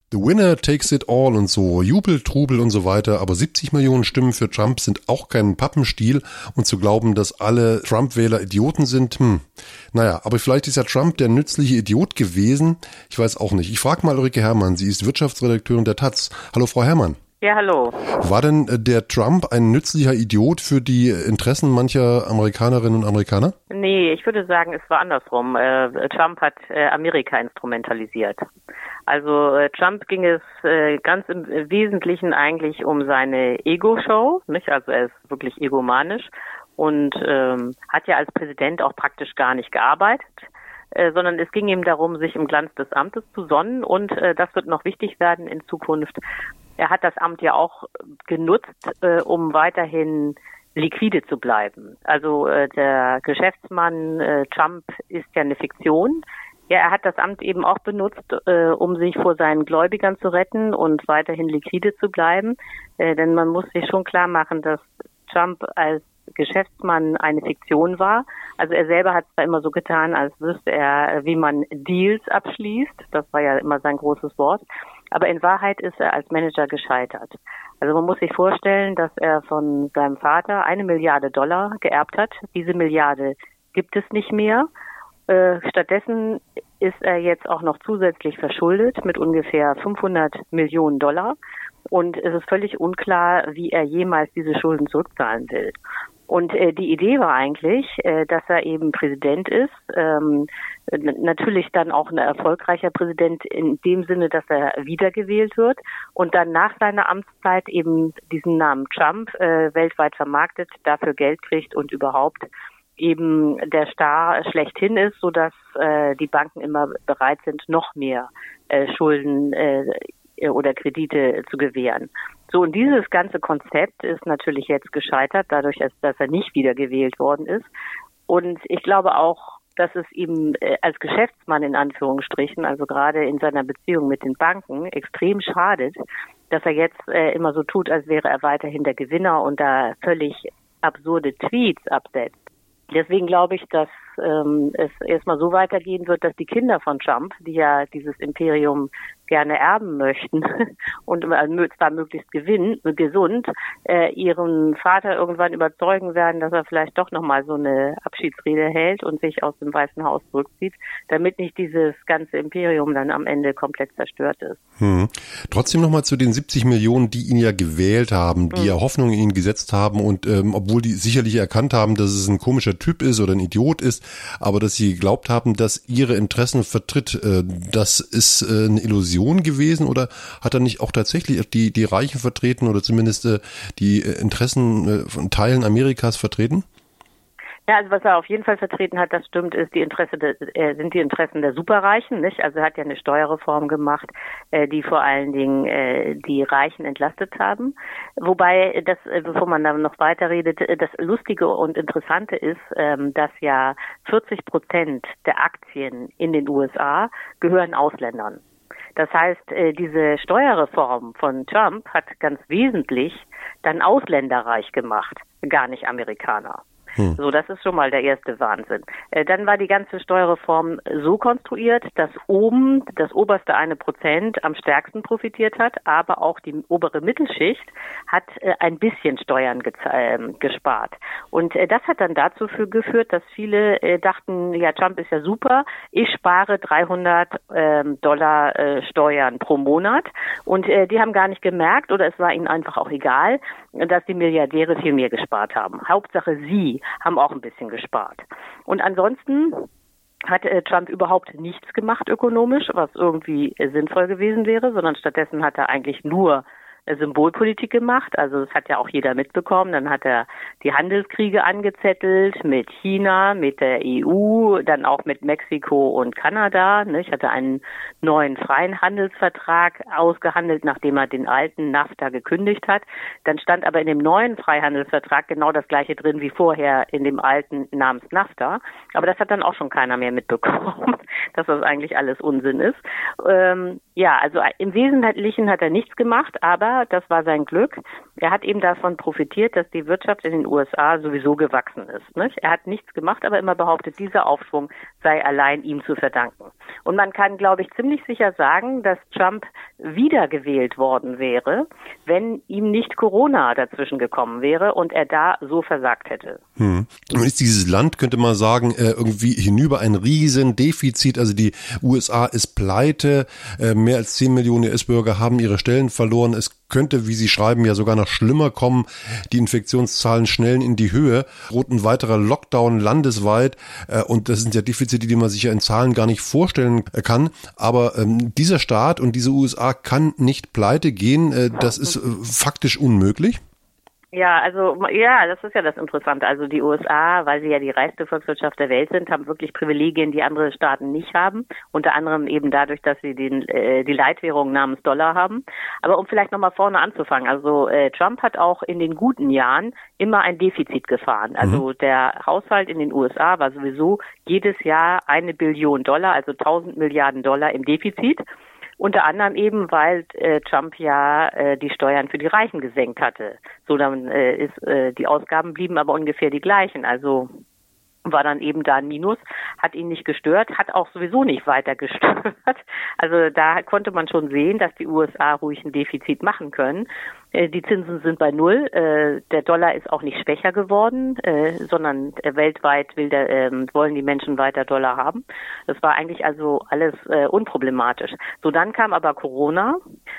The winner takes it all und so, Jubel, Trubel und so weiter, aber 70 Millionen Stimmen für Trump sind auch kein Pappenstiel und zu glauben, dass alle Trump-Wähler Idioten sind, naja, aber vielleicht ist ja Trump der nützliche Idiot gewesen, ich weiß auch nicht. Ich frage mal Ulrike Herrmann, sie ist Wirtschaftsredakteurin der Taz. Hallo Frau Herrmann. Ja, hallo. War denn der Trump ein nützlicher Idiot für die Interessen mancher Amerikanerinnen und Amerikaner? Nee, ich würde sagen, es war andersrum. Trump hat Amerika instrumentalisiert. Also Trump ging es ganz im Wesentlichen eigentlich um seine Ego-Show, nicht? Also er ist wirklich egomanisch und hat ja als Präsident auch praktisch gar nicht gearbeitet. Sondern es ging ihm darum, sich im Glanz des Amtes zu sonnen und das wird noch wichtig werden in Zukunft. Er hat das Amt ja auch genutzt, um weiterhin liquide zu bleiben. Also der Geschäftsmann Trump ist ja eine Fiktion. Ja, er hat das Amt eben auch benutzt, um sich vor seinen Gläubigern zu retten und weiterhin liquide zu bleiben. Denn man muss sich schon klar machen, dass Trump als Geschäftsmann eine Fiktion war. Also er selber hat zwar immer so getan, als wüsste er, wie man Deals abschließt. Das war ja immer sein großes Wort. Aber in Wahrheit ist er als Manager gescheitert. Also man muss sich vorstellen, dass er von seinem Vater $1 Milliarde geerbt hat. Diese Milliarde gibt es nicht mehr. Stattdessen ist er jetzt auch noch zusätzlich verschuldet mit ungefähr $500 Millionen. Und es ist völlig unklar, wie er jemals diese Schulden zurückzahlen will. Und die Idee war eigentlich, dass er eben Präsident ist, natürlich dann auch ein erfolgreicher Präsident in dem Sinne, dass er wiedergewählt wird und dann nach seiner Amtszeit eben diesen Namen Trump weltweit vermarktet, dafür Geld kriegt und überhaupt eben der Star schlechthin ist, sodass die Banken immer bereit sind, noch mehr Schulden oder Kredite zu gewähren. So, und dieses ganze Konzept ist natürlich jetzt gescheitert, dadurch, dass er nicht wiedergewählt worden ist. Und ich glaube auch, dass es ihm als Geschäftsmann in Anführungsstrichen, also gerade in seiner Beziehung mit den Banken, extrem schadet, dass er jetzt immer so tut, als wäre er weiterhin der Gewinner und da völlig absurde Tweets absetzt. Deswegen glaube ich, dass es erstmal so weitergehen wird, dass die Kinder von Trump, die ja dieses Imperium gerne erben möchten und zwar möglichst gesund, ihren Vater irgendwann überzeugen werden, dass er vielleicht doch nochmal so eine Abschiedsrede hält und sich aus dem Weißen Haus zurückzieht, damit nicht dieses ganze Imperium dann am Ende komplett zerstört ist. Trotzdem nochmal zu den 70 Millionen, die ihn ja gewählt haben, die ja Hoffnung in ihn gesetzt haben und obwohl die sicherlich erkannt haben, dass es ein komischer Typ ist oder ein Idiot ist, aber dass sie geglaubt haben, dass ihre Interessen vertritt, das ist eine Illusion gewesen oder hat er nicht auch tatsächlich die Reichen vertreten oder zumindest die Interessen von Teilen Amerikas vertreten? Ja, also was er auf jeden Fall vertreten hat, das stimmt, ist sind die Interessen der Superreichen, nicht? Also er hat ja eine Steuerreform gemacht, die vor allen Dingen die Reichen entlastet haben. Wobei das, bevor man da noch weiterredet, das Lustige und Interessante ist, dass ja 40% der Aktien in den USA gehören Ausländern. Das heißt, diese Steuerreform von Trump hat ganz wesentlich dann Ausländer reich gemacht, gar nicht Amerikaner. So, das ist schon mal der erste Wahnsinn. Dann war die ganze Steuerreform so konstruiert, dass oben das oberste 1% am stärksten profitiert hat, aber auch die obere Mittelschicht hat ein bisschen Steuern gespart. Und das hat dann dazu geführt, dass viele dachten, ja, Trump ist ja super, ich spare $300 Steuern pro Monat. Und die haben gar nicht gemerkt, oder es war ihnen einfach auch egal, dass die Milliardäre viel mehr gespart haben. Hauptsache sie haben auch ein bisschen gespart. Und ansonsten hat Trump überhaupt nichts gemacht ökonomisch, was irgendwie sinnvoll gewesen wäre, sondern stattdessen hat er eigentlich nur Symbolpolitik gemacht. Also das hat ja auch jeder mitbekommen. Dann hat er die Handelskriege angezettelt mit China, mit der EU, dann auch mit Mexiko und Kanada. Ich hatte einen neuen freien Handelsvertrag ausgehandelt, nachdem er den alten NAFTA gekündigt hat. Dann stand aber in dem neuen Freihandelsvertrag genau das Gleiche drin wie vorher in dem alten namens NAFTA. Aber das hat dann auch schon keiner mehr mitbekommen, dass das eigentlich alles Unsinn ist. Ja, also im Wesentlichen hat er nichts gemacht, aber das war sein Glück. Er hat eben davon profitiert, dass die Wirtschaft in den USA sowieso gewachsen ist. Nicht? Er hat nichts gemacht, aber immer behauptet, dieser Aufschwung sei allein ihm zu verdanken. Und man kann, glaube ich, ziemlich sicher sagen, dass Trump wiedergewählt worden wäre, wenn ihm nicht Corona dazwischen gekommen wäre und er da so versagt hätte. Nun ist dieses Land, könnte man sagen, irgendwie hinüber ein Riesendefizit. Also die USA ist pleite, mehr als 10 Millionen US-Bürger haben ihre Stellen verloren. Es könnte, wie Sie schreiben, ja sogar noch schlimmer kommen. Die Infektionszahlen schnellen in die Höhe, droht ein weiterer Lockdown landesweit. Und das sind ja Defizite, die man sich ja in Zahlen gar nicht vorstellen kann. Aber dieser Staat und diese USA kann nicht pleite gehen. Das ist faktisch unmöglich. Ja, das ist ja das Interessante. Also die USA, weil sie ja die reichste Volkswirtschaft der Welt sind, haben wirklich Privilegien, die andere Staaten nicht haben. Unter anderem eben dadurch, dass sie die Leitwährung namens Dollar haben. Aber um vielleicht nochmal vorne anzufangen. Also Trump hat auch in den guten Jahren immer ein Defizit gefahren. Also der Haushalt in den USA war sowieso jedes Jahr $1 Billion, also 1000 Milliarden Dollar im Defizit. Unter anderem eben, weil Trump ja die Steuern für die Reichen gesenkt hatte. So dann die Ausgaben blieben aber ungefähr die gleichen. Also war dann eben da ein Minus, hat ihn nicht gestört, hat auch sowieso nicht weiter gestört. Also da konnte man schon sehen, dass die USA ruhig ein Defizit machen können. Die Zinsen sind bei 0. Der Dollar ist auch nicht schwächer geworden, sondern weltweit wollen die Menschen weiter Dollar haben. Das war eigentlich also alles unproblematisch. So, dann kam aber Corona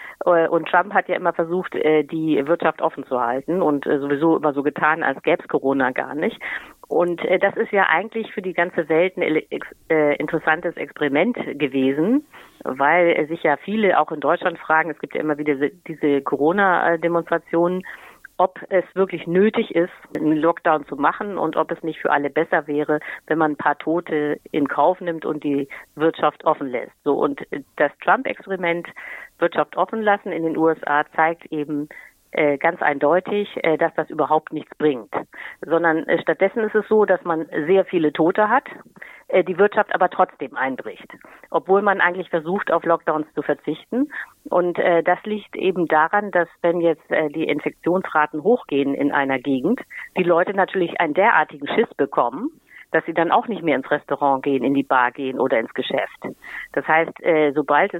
und Trump hat ja immer versucht, die Wirtschaft offen zu halten und sowieso immer so getan, als gäbe es Corona gar nicht. Und das ist ja eigentlich für die ganze Welt ein interessantes Experiment gewesen, weil sich ja viele auch in Deutschland fragen, es gibt ja immer wieder diese Corona-Demonstrationen, ob es wirklich nötig ist, einen Lockdown zu machen und ob es nicht für alle besser wäre, wenn man ein paar Tote in Kauf nimmt und die Wirtschaft offen lässt. So, und das Trump-Experiment Wirtschaft offen lassen in den USA zeigt eben ganz eindeutig, dass das überhaupt nichts bringt. Sondern stattdessen ist es so, dass man sehr viele Tote hat, die Wirtschaft aber trotzdem einbricht. Obwohl man eigentlich versucht, auf Lockdowns zu verzichten. Und das liegt eben daran, dass wenn jetzt die Infektionsraten hochgehen in einer Gegend, die Leute natürlich einen derartigen Schiss bekommen, dass sie dann auch nicht mehr ins Restaurant gehen, in die Bar gehen oder ins Geschäft. Das heißt, sobald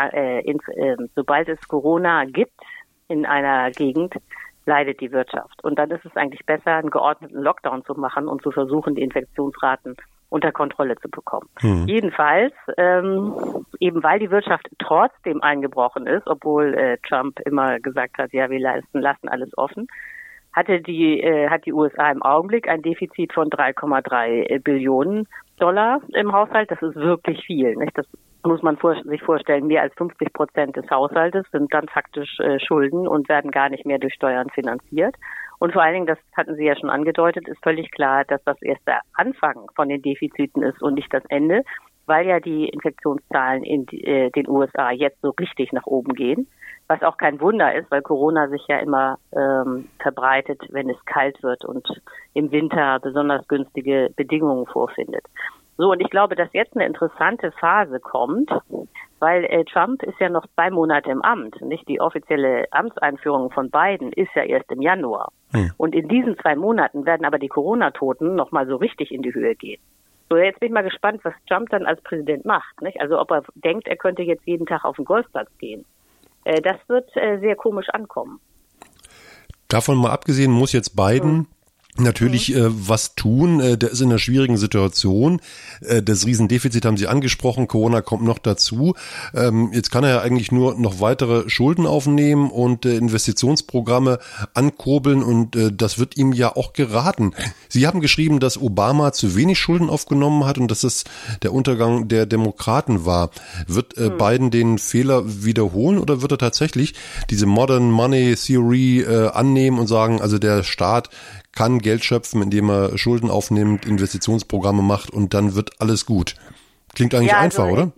es Corona gibt in einer Gegend, leidet die Wirtschaft. Und dann ist es eigentlich besser, einen geordneten Lockdown zu machen und zu versuchen, die Infektionsraten unter Kontrolle zu bekommen. Jedenfalls, eben weil die Wirtschaft trotzdem eingebrochen ist, obwohl Trump immer gesagt hat, ja, wir lassen alles offen, hat die USA im Augenblick ein Defizit von 3,3 Billionen Dollar im Haushalt. Das ist wirklich viel, nicht? Das muss man sich vorstellen, mehr als 50% des Haushaltes sind dann faktisch Schulden und werden gar nicht mehr durch Steuern finanziert. Und vor allen Dingen, das hatten Sie ja schon angedeutet, ist völlig klar, dass das erst der Anfang von den Defiziten ist und nicht das Ende, weil ja die Infektionszahlen in den USA jetzt so richtig nach oben gehen. Was auch kein Wunder ist, weil Corona sich ja immer verbreitet, wenn es kalt wird und im Winter besonders günstige Bedingungen vorfindet. So, und ich glaube, dass jetzt eine interessante Phase kommt, weil Trump ist ja noch 2 Monate im Amt, nicht? Die offizielle Amtseinführung von Biden ist ja erst im Januar. Und in diesen 2 Monaten werden aber die Corona-Toten noch mal so richtig in die Höhe gehen. So, jetzt bin ich mal gespannt, was Trump dann als Präsident macht, nicht? Also ob er denkt, er könnte jetzt jeden Tag auf den Golfplatz gehen. Das wird sehr komisch ankommen. Davon mal abgesehen muss jetzt Biden natürlich was tun. Der ist in einer schwierigen Situation. Das Riesendefizit haben Sie angesprochen. Corona kommt noch dazu. Jetzt kann er ja eigentlich nur noch weitere Schulden aufnehmen und Investitionsprogramme ankurbeln und das wird ihm ja auch geraten. Sie haben geschrieben, dass Obama zu wenig Schulden aufgenommen hat und dass es der Untergang der Demokraten war. Wird Biden den Fehler wiederholen oder wird er tatsächlich diese Modern Money Theory annehmen und sagen, also der Staat kann Geld schöpfen, indem er Schulden aufnimmt, Investitionsprogramme macht und dann wird alles gut. Klingt eigentlich einfach, oder?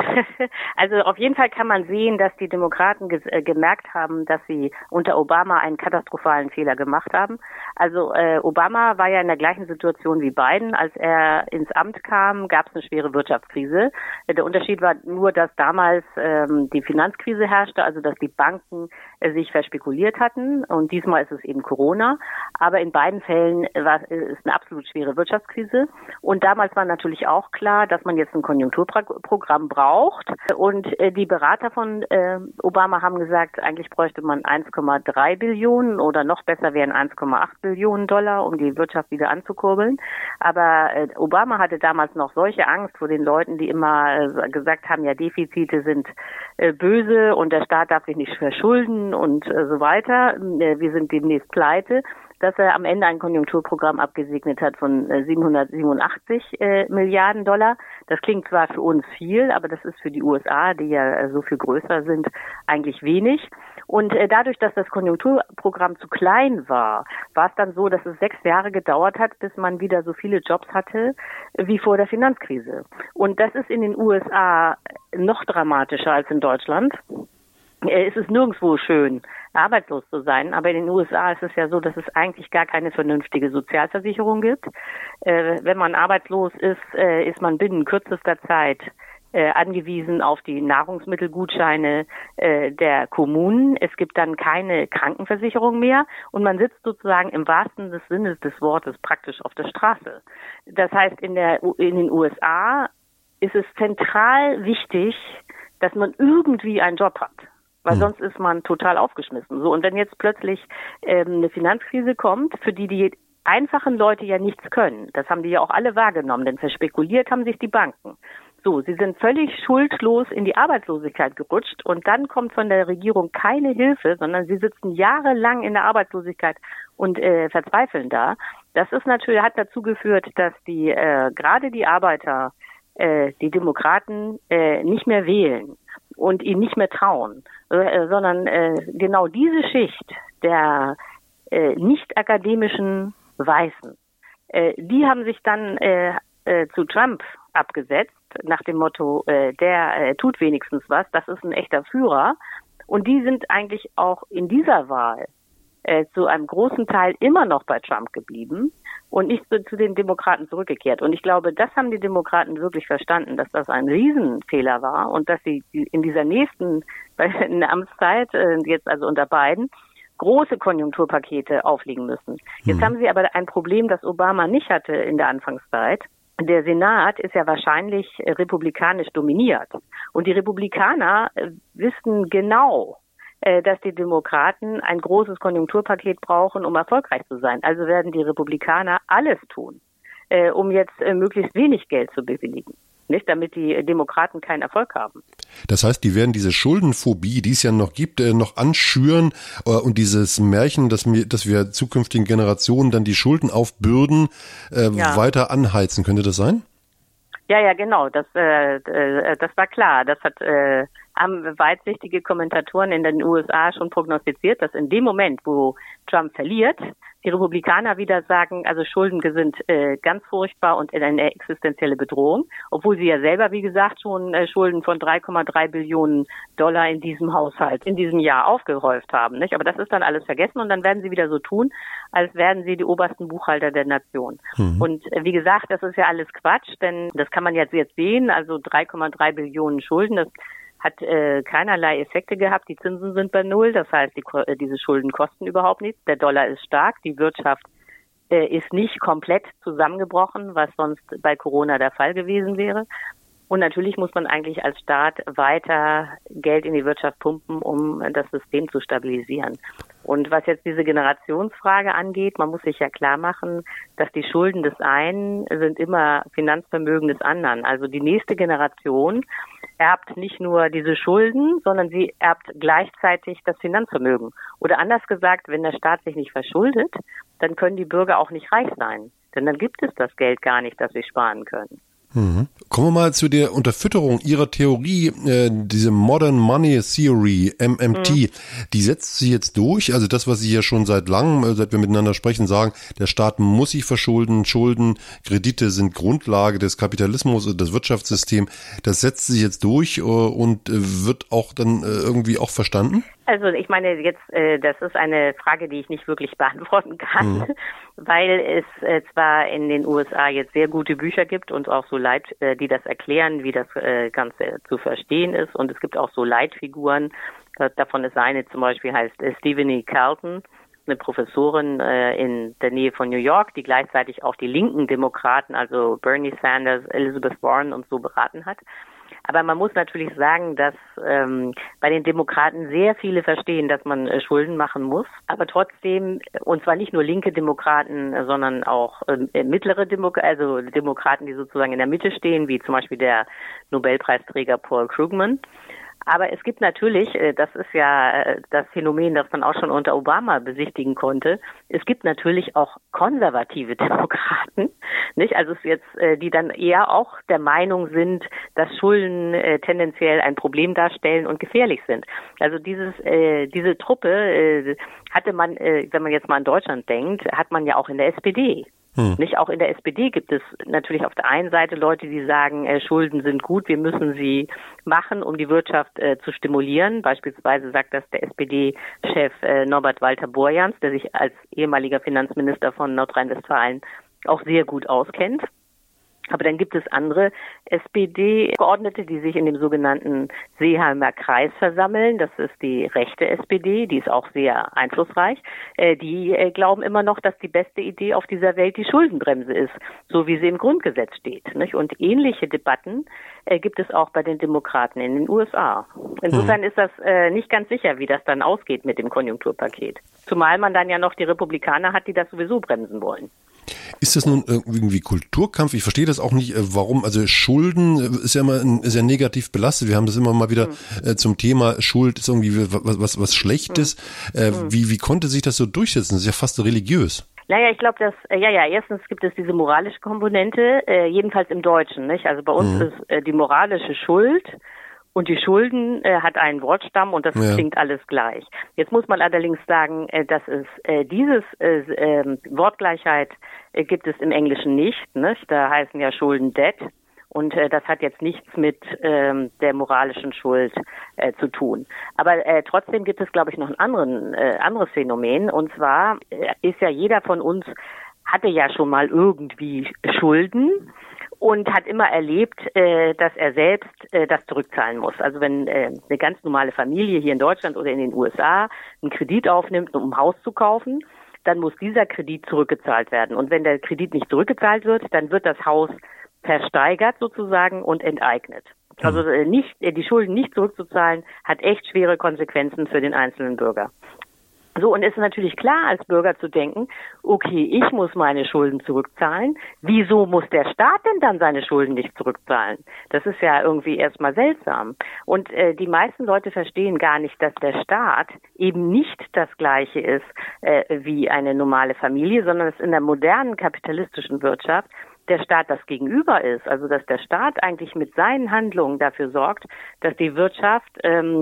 Also auf jeden Fall kann man sehen, dass die Demokraten gemerkt haben, dass sie unter Obama einen katastrophalen Fehler gemacht haben. Also Obama war ja in der gleichen Situation wie Biden. Als er ins Amt kam, gab es eine schwere Wirtschaftskrise. Der Unterschied war nur, dass damals die Finanzkrise herrschte, also dass die Banken sich verspekuliert hatten. Und diesmal ist es eben Corona. Aber in beiden Fällen ist eine absolut schwere Wirtschaftskrise. Und damals war natürlich auch klar, dass man jetzt ein Konjunkturprogramm braucht. Und die Berater von Obama haben gesagt, eigentlich bräuchte man 1,3 Billionen oder noch besser wären 1,8 Billionen Dollar, um die Wirtschaft wieder anzukurbeln. Aber Obama hatte damals noch solche Angst vor den Leuten, die immer gesagt haben, ja, Defizite sind böse und der Staat darf sich nicht verschulden und so weiter. Wir sind demnächst pleite, dass er am Ende ein Konjunkturprogramm abgesegnet hat von 787 Milliarden Dollar. Das klingt zwar für uns viel, aber das ist für die USA, die ja so viel größer sind, eigentlich wenig. Und dadurch, dass das Konjunkturprogramm zu klein war, war es dann so, dass es 6 Jahre gedauert hat, bis man wieder so viele Jobs hatte wie vor der Finanzkrise. Und das ist in den USA noch dramatischer als in Deutschland. Es ist nirgendwo schön, arbeitslos zu sein, aber in den USA ist es ja so, dass es eigentlich gar keine vernünftige Sozialversicherung gibt. Wenn man arbeitslos ist, ist man binnen kürzester Zeit angewiesen auf die Nahrungsmittelgutscheine der Kommunen. Es gibt dann keine Krankenversicherung mehr und man sitzt sozusagen im wahrsten Sinne des Wortes praktisch auf der Straße. Das heißt, in den USA ist es zentral wichtig, dass man irgendwie einen Job hat. Weil sonst ist man total aufgeschmissen. So, und wenn jetzt plötzlich eine Finanzkrise kommt, für die einfachen Leute ja nichts können, das haben die ja auch alle wahrgenommen, denn verspekuliert haben sich die Banken. So, sie sind völlig schuldlos in die Arbeitslosigkeit gerutscht und dann kommt von der Regierung keine Hilfe, sondern sie sitzen jahrelang in der Arbeitslosigkeit und verzweifeln da. Das ist natürlich, hat dazu geführt, dass die gerade die Arbeiter die Demokraten nicht mehr wählen und ihnen nicht mehr trauen, sondern genau diese Schicht der nicht akademischen Weißen, die haben sich dann zu Trump abgesetzt, nach dem Motto, der tut wenigstens was, das ist ein echter Führer. Und die sind eigentlich auch in dieser Wahl zu einem großen Teil immer noch bei Trump geblieben und nicht zu den Demokraten zurückgekehrt. Und ich glaube, das haben die Demokraten wirklich verstanden, dass das ein Riesenfehler war und dass sie in dieser nächsten in der Amtszeit, jetzt also unter Biden, große Konjunkturpakete auflegen müssen. Jetzt haben sie aber ein Problem, das Obama nicht hatte in der Anfangszeit. Der Senat ist ja wahrscheinlich republikanisch dominiert. Und die Republikaner wissen genau, dass die Demokraten ein großes Konjunkturpaket brauchen, um erfolgreich zu sein. Also werden die Republikaner alles tun, um jetzt möglichst wenig Geld zu bewilligen, nicht, damit die Demokraten keinen Erfolg haben. Das heißt, die werden diese Schuldenphobie, die es ja noch gibt, noch anschüren und dieses Märchen, dass wir zukünftigen Generationen dann die Schulden aufbürden, weiter anheizen. Könnte das sein? Ja, genau. Das war klar. Das haben weitsichtige Kommentatoren in den USA schon prognostiziert, dass in dem Moment, wo Trump verliert, die Republikaner wieder sagen, also Schulden sind ganz furchtbar und eine existenzielle Bedrohung, obwohl sie ja selber, wie gesagt, schon Schulden von 3,3 Billionen Dollar in diesem Haushalt, in diesem Jahr aufgehäuft haben, nicht? Aber das ist dann alles vergessen und dann werden sie wieder so tun, als wären sie die obersten Buchhalter der Nation. Und wie gesagt, das ist ja alles Quatsch, denn das kann man jetzt sehen, also 3,3 Billionen Schulden, das hat keinerlei Effekte gehabt. Die Zinsen sind bei Null. Das heißt, diese Schulden kosten überhaupt nichts. Der Dollar ist stark. Die Wirtschaft ist nicht komplett zusammengebrochen, was sonst bei Corona der Fall gewesen wäre. Und natürlich muss man eigentlich als Staat weiter Geld in die Wirtschaft pumpen, um das System zu stabilisieren. Und was jetzt diese Generationsfrage angeht, man muss sich ja klar machen, dass die Schulden des einen sind immer Finanzvermögen des anderen. Also die nächste Generation erbt nicht nur diese Schulden, sondern sie erbt gleichzeitig das Finanzvermögen. Oder anders gesagt, wenn der Staat sich nicht verschuldet, dann können die Bürger auch nicht reich sein. Denn dann gibt es das Geld gar nicht, das sie sparen können. Kommen Kommen wir mal zu der Unterfütterung Ihrer Theorie, diese Modern Money Theory, MMT, die setzt sich jetzt durch, also das, was Sie ja schon seit langem, seit wir miteinander sprechen, sagen, der Staat muss sich verschulden, Schulden, Kredite sind Grundlage des Kapitalismus und des Wirtschaftssystems, das setzt sich jetzt durch und wird auch dann irgendwie auch verstanden? Also ich meine jetzt, das ist eine Frage, die ich nicht wirklich beantworten kann, weil es zwar in den USA jetzt sehr gute Bücher gibt und auch so die das erklären, wie das Ganze zu verstehen ist, und es gibt auch so Leitfiguren. Davon ist eine zum Beispiel, heißt Stephanie Carlton, eine Professorin in der Nähe von New York, die gleichzeitig auch die linken Demokraten, also Bernie Sanders, Elizabeth Warren und so beraten hat. Aber man muss natürlich sagen, dass bei den Demokraten sehr viele verstehen, dass man Schulden machen muss. Aber trotzdem, und zwar nicht nur linke Demokraten, sondern auch mittlere Demokraten, die sozusagen in der Mitte stehen, wie zum Beispiel der Nobelpreisträger Paul Krugman. Aber es gibt natürlich, das ist ja das Phänomen, das man auch schon unter Obama besichtigen konnte, es gibt natürlich auch konservative Demokraten, nicht? Also es jetzt, die dann eher auch der Meinung sind, dass Schulden tendenziell ein Problem darstellen und gefährlich sind. Also diese Truppe hatte man, wenn man jetzt mal an Deutschland denkt, hat man ja auch in der SPD. Nicht auch in der SPD gibt es natürlich auf der einen Seite Leute, die sagen, Schulden sind gut, wir müssen sie machen, um die Wirtschaft zu stimulieren. Beispielsweise sagt das der SPD-Chef Norbert Walter-Borjans, der sich als ehemaliger Finanzminister von Nordrhein-Westfalen auch sehr gut auskennt. Aber dann gibt es andere SPD-Abgeordnete, die sich in dem sogenannten Seeheimer Kreis versammeln. Das ist die rechte SPD, die ist auch sehr einflussreich. Die glauben immer noch, dass die beste Idee auf dieser Welt die Schuldenbremse ist, so wie sie im Grundgesetz steht, nicht? Und ähnliche Debatten gibt es auch bei den Demokraten in den USA. Insofern ist das nicht ganz sicher, wie das dann ausgeht mit dem Konjunkturpaket. Zumal man dann ja noch die Republikaner hat, die das sowieso bremsen wollen. Ist das nun irgendwie Kulturkampf? Ich verstehe das auch nicht, warum. Also Schulden ist ja sehr negativ belastet. Wir haben das immer mal wieder zum Thema Schuld ist irgendwie was Schlechtes. Wie konnte sich das so durchsetzen? Das ist ja fast religiös. Naja, ich glaube, dass erstens gibt es diese moralische Komponente, jedenfalls im Deutschen, nicht? Also bei uns ist die moralische Schuld. Und die Schulden hat einen Wortstamm und das klingt alles gleich. Jetzt muss man allerdings sagen, dass es dieses Wortgleichheit gibt es im Englischen nicht. Da heißen ja Schulden Debt. Und das hat jetzt nichts mit der moralischen Schuld zu tun. Aber trotzdem gibt es, glaube ich, noch ein anderes Phänomen. Und zwar ist ja jeder von uns, hatte ja schon mal irgendwie Schulden. Und hat immer erlebt, dass er selbst das zurückzahlen muss. Also wenn eine ganz normale Familie hier in Deutschland oder in den USA einen Kredit aufnimmt, um ein Haus zu kaufen, dann muss dieser Kredit zurückgezahlt werden. Und wenn der Kredit nicht zurückgezahlt wird, dann wird das Haus versteigert sozusagen und enteignet. Also die Schulden nicht zurückzuzahlen, hat echt schwere Konsequenzen für den einzelnen Bürger. So, und es ist natürlich klar, als Bürger zu denken, okay, ich muss meine Schulden zurückzahlen. Wieso muss der Staat denn dann seine Schulden nicht zurückzahlen? Das ist ja irgendwie erstmal seltsam. Und die meisten Leute verstehen gar nicht, dass der Staat eben nicht das Gleiche ist wie eine normale Familie, sondern dass in der modernen kapitalistischen Wirtschaft der Staat das Gegenüber ist. Also dass der Staat eigentlich mit seinen Handlungen dafür sorgt, dass die Wirtschaft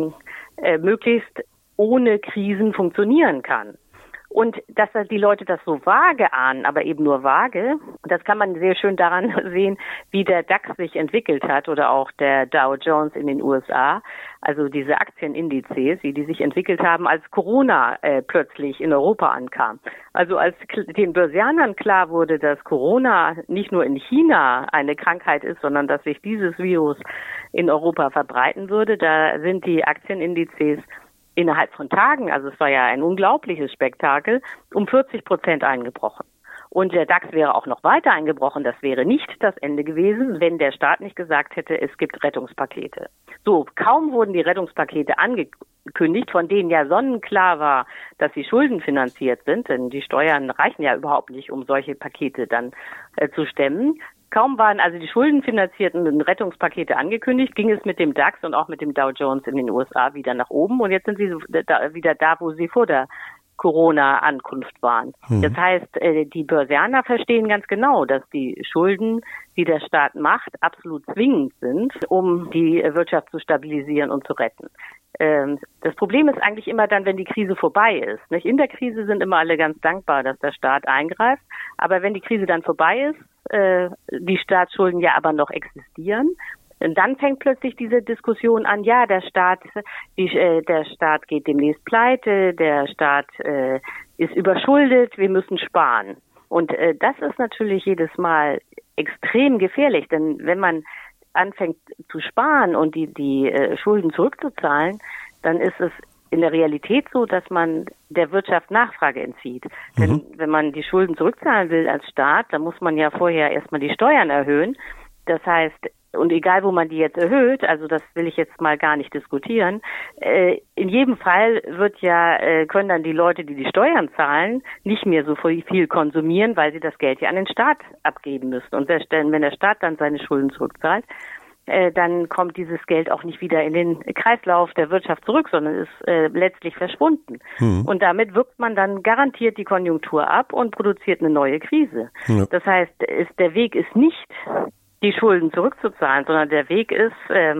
möglichst ohne Krisen funktionieren kann. Und dass die Leute das so vage ahnen, aber eben nur vage, das kann man sehr schön daran sehen, wie der DAX sich entwickelt hat oder auch der Dow Jones in den USA, also diese Aktienindizes, wie die sich entwickelt haben, als Corona plötzlich in Europa ankam. Also als den Börsianern klar wurde, dass Corona nicht nur in China eine Krankheit ist, sondern dass sich dieses Virus in Europa verbreiten würde, da sind die Aktienindizes innerhalb von Tagen, also es war ja ein unglaubliches Spektakel, um 40% eingebrochen. Und der DAX wäre auch noch weiter eingebrochen. Das wäre nicht das Ende gewesen, wenn der Staat nicht gesagt hätte, es gibt Rettungspakete. So, kaum wurden die Rettungspakete angekündigt, von denen ja sonnenklar war, dass sie schuldenfinanziert sind, denn die Steuern reichen ja überhaupt nicht, um solche Pakete dann zu stemmen. Kaum waren also die schuldenfinanzierten Rettungspakete angekündigt, ging es mit dem DAX und auch mit dem Dow Jones in den USA wieder nach oben. Und jetzt sind sie wieder da, wo sie vor der Corona-Ankunft waren. Das heißt, die Börsianer verstehen ganz genau, dass die Schulden, die der Staat macht, absolut zwingend sind, um die Wirtschaft zu stabilisieren und zu retten. Das Problem ist eigentlich immer dann, wenn die Krise vorbei ist. Nicht? In der Krise sind immer alle ganz dankbar, dass der Staat eingreift. Aber wenn die Krise dann vorbei ist, die Staatsschulden ja aber noch existieren, dann fängt plötzlich diese Diskussion an, ja, der Staat geht demnächst pleite, der Staat ist überschuldet, wir müssen sparen. Und das ist natürlich jedes Mal extrem gefährlich, denn wenn man anfängt zu sparen und die Schulden zurückzuzahlen, dann ist es in der Realität so, dass man der Wirtschaft Nachfrage entzieht. Denn wenn man die Schulden zurückzahlen will als Staat, dann muss man ja vorher erstmal die Steuern erhöhen. Das heißt, und egal, wo man die jetzt erhöht, also das will ich jetzt mal gar nicht diskutieren, in jedem Fall können dann die Leute, die die Steuern zahlen, nicht mehr so viel konsumieren, weil sie das Geld ja an den Staat abgeben müssen. Und wenn der Staat dann seine Schulden zurückzahlt, dann kommt dieses Geld auch nicht wieder in den Kreislauf der Wirtschaft zurück, sondern ist letztlich verschwunden. Und damit wirkt man dann garantiert die Konjunktur ab und produziert eine neue Krise. Ja. Das heißt, der Weg ist nicht, die Schulden zurückzuzahlen, sondern der Weg ist,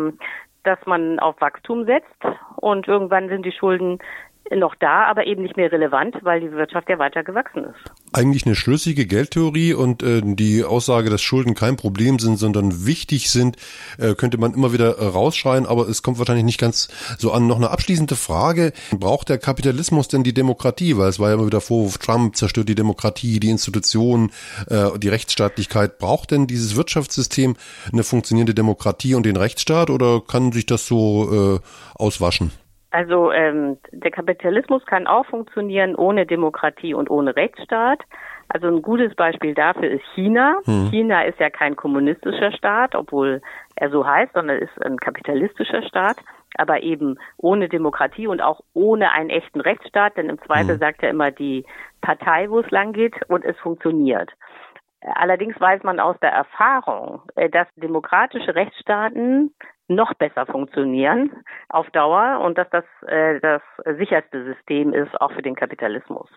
dass man auf Wachstum setzt und irgendwann sind die Schulden noch da, aber eben nicht mehr relevant, weil die Wirtschaft ja weiter gewachsen ist. Eigentlich eine schlüssige Geldtheorie und die Aussage, dass Schulden kein Problem sind, sondern wichtig sind, könnte man immer wieder rausschreien, aber es kommt wahrscheinlich nicht ganz so an. Noch eine abschließende Frage. Braucht der Kapitalismus denn die Demokratie? Weil es war ja immer wieder Vorwurf, Trump zerstört die Demokratie, die Institutionen, die Rechtsstaatlichkeit. Braucht denn dieses Wirtschaftssystem eine funktionierende Demokratie und den Rechtsstaat oder kann sich das so auswaschen? Also der Kapitalismus kann auch funktionieren ohne Demokratie und ohne Rechtsstaat. Also ein gutes Beispiel dafür ist China. China ist ja kein kommunistischer Staat, obwohl er so heißt, sondern ist ein kapitalistischer Staat, aber eben ohne Demokratie und auch ohne einen echten Rechtsstaat, denn im Zweifel sagt ja immer die Partei, wo es lang geht, und es funktioniert. Allerdings weiß man aus der Erfahrung, dass demokratische Rechtsstaaten noch besser funktionieren auf Dauer und dass das das sicherste System ist, auch für den Kapitalismus.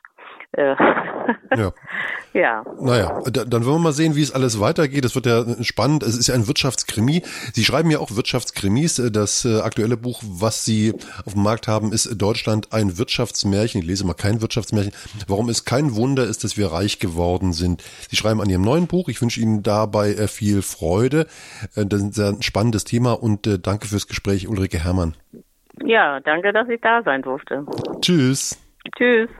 Ja. Ja. Naja, dann wollen wir mal sehen, wie es alles weitergeht. Es wird ja spannend. Es ist ja ein Wirtschaftskrimi. Sie schreiben ja auch Wirtschaftskrimis. Das aktuelle Buch, was Sie auf dem Markt haben, ist Deutschland ein Wirtschaftsmärchen. Ich lese mal kein Wirtschaftsmärchen. Warum es kein Wunder ist, dass wir reich geworden sind. Sie schreiben an Ihrem neuen Buch. Ich wünsche Ihnen dabei viel Freude. Das ist ein spannendes Thema und danke fürs Gespräch, Ulrike Herrmann. Ja, danke, dass ich da sein durfte. Tschüss. Tschüss.